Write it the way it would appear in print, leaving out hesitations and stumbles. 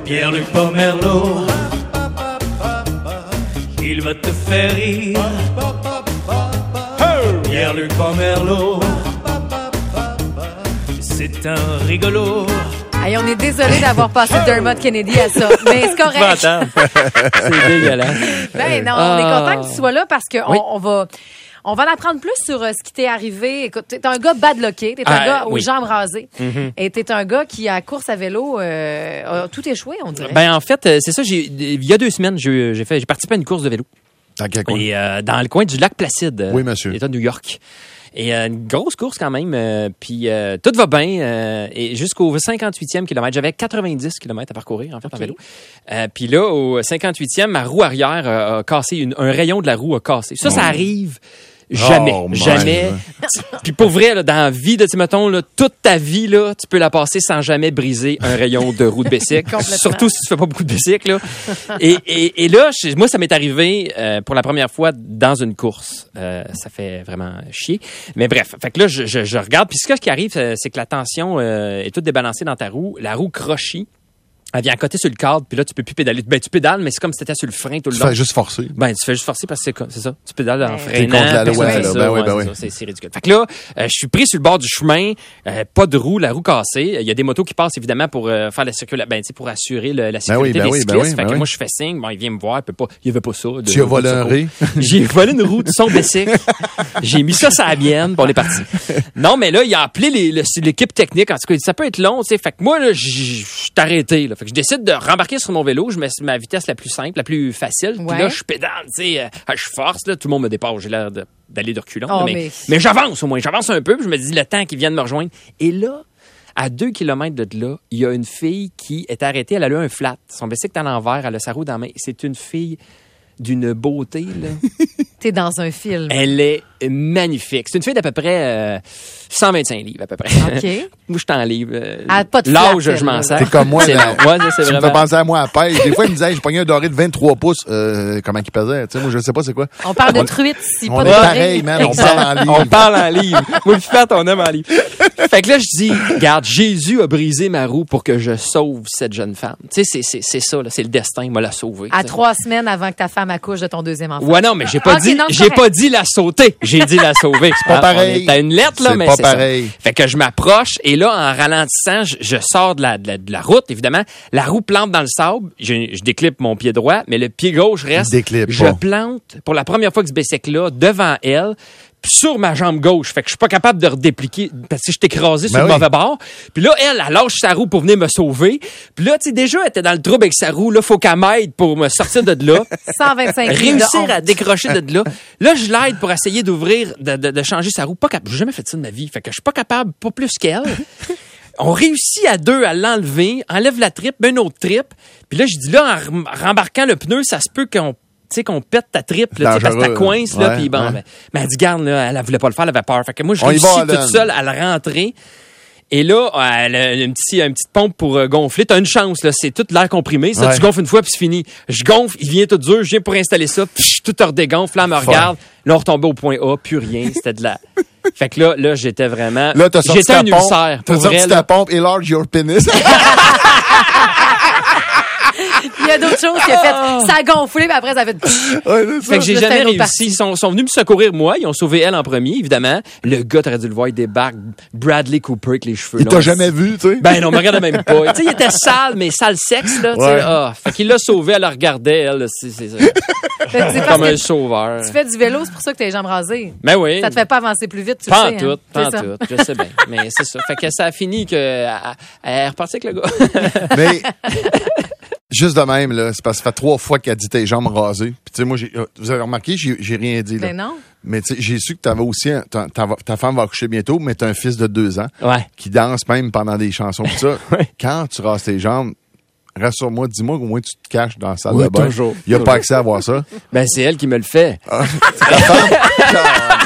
Pierre-Luc Pomerleau, il va te faire rire. Pierre-Luc Pomerleau, c'est un rigolo. Hey, on est désolé d'avoir passé Dermot Kennedy à ça, mais c'est correct. C'est dégueulasse. Ben non, on est content que tu sois là parce que on va en apprendre plus sur ce qui t'est arrivé. Écoute, t'es un gars bad lucké, t'es un gars aux jambes rasées. Et t'es un gars qui, à course à vélo, a tout échoué, on dirait. Ben en fait, c'est ça. Il y a 2 semaines, j'ai participé à une course de vélo. Dans quel coin? Et dans le coin du lac Placide. Oui, monsieur. L'État de New York. Et une grosse course quand même. Puis tout va bien. Et jusqu'au 58e kilomètre, j'avais 90 kilomètres à parcourir en fait en vélo. Puis là, au 58e, ma roue arrière a cassé. Un rayon de la roue a cassé. Ça arrive. Jamais. Puis pour vrai, là, dans la vie de, mettons, là, toute ta vie, là, tu peux la passer sans jamais briser un rayon de roue de bicycle. Surtout si tu fais pas beaucoup de bicycle, là. Et là, moi, ça m'est arrivé pour la première fois dans une course. Ça fait vraiment chier. Mais bref, fait que là, je regarde. Puis ce qui arrive, c'est que la tension est toute débalancée dans ta roue. La roue crochit. Elle vient à côté sur le cadre, puis là, tu peux plus pédaler. Ben, tu pédales, mais c'est comme si t'étais sur le frein tout le long. Tu fais juste forcer. Ben, tu fais juste forcer parce que c'est ça. Tu pédales en freinant. T'es contre la loi, là. Ben oui. C'est ridicule. Fait que là, je suis pris sur le bord du chemin, pas de roue, la roue cassée. Il y a des motos qui passent, évidemment, pour faire la circulation, ben, tu sais, pour assurer la sécurité des cyclistes. Fait que moi, je fais signe. Bon, il vient me voir, il avait pas ça. Tu as volé un ré? J'ai volé une roue de son bicycle. J'ai mis ça sur la mienne, pour on est parti. Non, mais là, il a appelé l'équipe technique. En tout cas, ça peut être long, tu sais. Fait que moi, là, je suis arrêté, là. Fait que je décide de rembarquer sur mon vélo, je mets ma vitesse la plus simple, la plus facile. Puis là, je pédale, tu sais, je force, là, tout le monde me dépasse. J'ai l'air d'aller de reculons. Mais j'avance au moins. J'avance un peu, puis je me dis le temps qu'ils viennent me rejoindre. Et là, à 2 kilomètres de là, il y a une fille qui est arrêtée. Elle a eu un flat. Son bicycle est à l'envers. Elle a sa roue dans la main. C'est une fille d'une beauté, là. T'es dans un film. Elle est magnifique. C'est une fille d'à peu près 125 livres, à peu près. OK. Moi, je t'en livre. Pas de l'âge, flat, je m'en sers. T'es comme moi. C'est long. Ouais, c'est tu me fais penser à moi à pêche. Des fois, il me disait, j'ai pogné un doré de 23 pouces. Comment il pesait? Tu sais, moi, je sais pas c'est quoi. On parle de truite ici, on pas est de doré. pareil, man. On parle en livre. On parle en livre. Moi, puis Pat, on aime en livre. Fait que là, je dis, regarde, Jésus a brisé ma roue pour que je sauve cette jeune femme. Tu sais, c'est ça, là. C'est le destin. Il m'a la sauvée. À 3 semaines avant que ta femme accouche de ton deuxième enfant. Ouais, non, mais j'ai pas dit la sauter. J'ai dit la sauver. C'est pas pareil. T'as une lettre, là, mais c'est c'est pas pareil. Ça. Fait que je m'approche et là, en ralentissant, je sors de la route, évidemment. La roue plante dans le sable. Je déclippe mon pied droit, mais le pied gauche reste. Je plante pour la première fois que ce bicycle-là devant elle. Sur ma jambe gauche. Fait que je suis pas capable de redépliquer parce que je suis écrasé sur le mauvais bord. Puis là, elle lâche sa roue pour venir me sauver. Puis là, tu sais, déjà, elle était dans le trouble avec sa roue. Là, faut qu'elle m'aide pour me sortir de là. 125 réussir à décrocher de là. Là, je l'aide pour essayer d'ouvrir, de changer sa roue. J'ai jamais fait ça de ma vie. Fait que je suis pas capable, pas plus qu'elle. On réussit à 2 à l'enlever, enlève la tripe, une autre tripe. Puis là, je dis là, en rembarquant le pneu, ça se peut qu'on pète ta tripe, là, parce que ta coince, là, puis bon, mais elle dit, garde, là, elle voulait pas le faire, elle avait peur. Fait que moi, je réussis toute seule à la rentrer. Et là, elle a une petite pompe pour gonfler. T'as une chance, là. C'est tout l'air comprimé. Ça, tu gonfles une fois, puis c'est fini. Je gonfle, il vient tout dur, je viens pour installer ça, puis tout redégonfle, là, elle me regarde. Là, on retombait au point A, plus rien. C'était de la... Fait que là, j'étais vraiment... Là, t'as sorti j'étais un ulcère. T'as sorti ta pompe et large your penis. Il y a d'autres choses qui a fait. Ça a gonflé, mais après, ça a fait. Fait que j'ai jamais réussi. Ils sont venus me secourir, moi. Ils ont sauvé elle en premier, évidemment. Le gars, t'aurais dû le voir, il débarque. Bradley Cooper avec les cheveux. Il t'a jamais vu, tu sais? Ben non, me regardait même pas. Tu sais, il était sale, mais sale sexe, là. Ouais. Fait qu'il l'a sauvé, elle la regardait, elle. C'est ça. Comme un sauveur. Tu fais du vélo, c'est pour ça que t'as les jambes rasées. Ben oui. Ça te fait pas avancer plus vite, tu pas sais. Tout. Je sais bien. Mais c'est ça. Fait que ça a fini que elle est repartie avec le gars. Mais juste de même, là, c'est parce que ça fait 3 fois qu'elle dit tes jambes rasées. Puis tu sais, moi, vous avez remarqué, j'ai rien dit, là. Ben non. Mais tu sais, j'ai su que t'avais aussi, ta femme va accoucher bientôt, mais t'as un fils de 2 ans. Ouais. Qui danse même pendant des chansons pis ça. Ouais. Quand tu rases tes jambes, rassure-moi, dis-moi qu'au moins tu te caches dans la salle de bain. Toujours. Il n'y a pas accès à voir ça. Ben, c'est elle qui me le fait. Ta femme?